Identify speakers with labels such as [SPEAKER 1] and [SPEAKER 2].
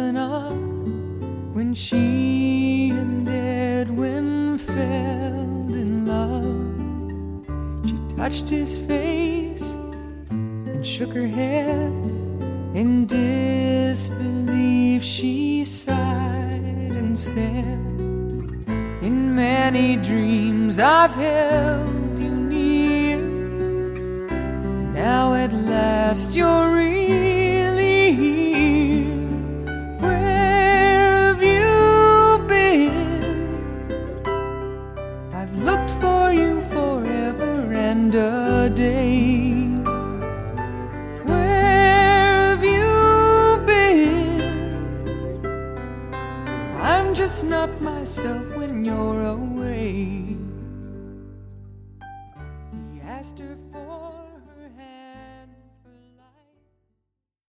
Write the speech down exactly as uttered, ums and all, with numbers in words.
[SPEAKER 1] Helena, when she and Edwin fell in love. She touched his face and shook her head. In disbelief she sighed and said, in many dreams I've held you near. Now at last you're really here. Where have you been? I've looked for you forever and a day. I'm just not myself when you're away. He asked her for